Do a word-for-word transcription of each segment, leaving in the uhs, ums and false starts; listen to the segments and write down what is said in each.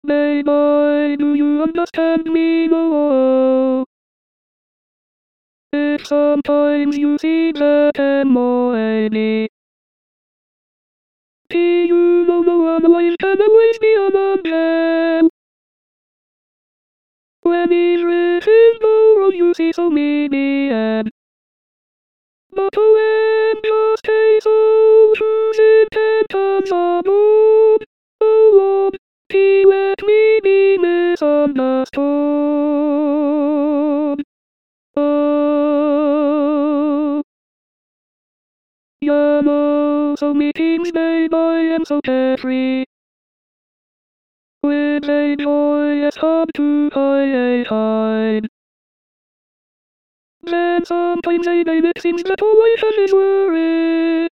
Baby, do you understand me now? If sometimes you see black and white, you know no one life can always be among them. When he's written more, you see so many and but when just takes all truth intent and above, oh Lord, he let me be misunderstood. Oh, you know, so many things made I am so carefree. With a joy it's hard to hide. Then sometimes a day it seems that all life is worry.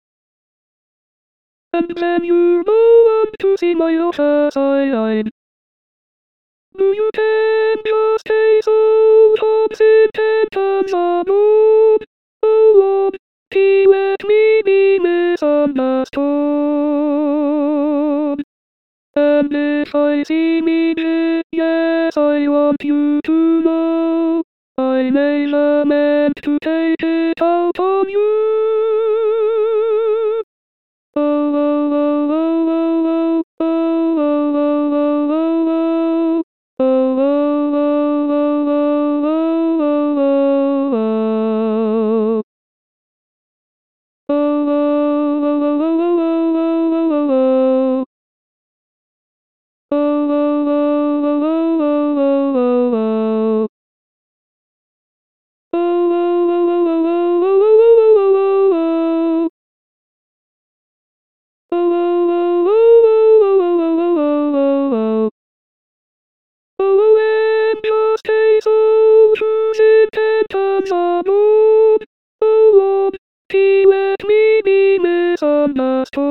And then you're no one to see my other side. Do you can just stay so toxic and above? Oh Lord, he let me be misunderstood. And if I see me dead, yes, I want you to know I may lament to take it out on you. Oh, oh, oh, oh, oh, oh, oh, oh, oh, oh, oh, oh, he let me be misunderstood.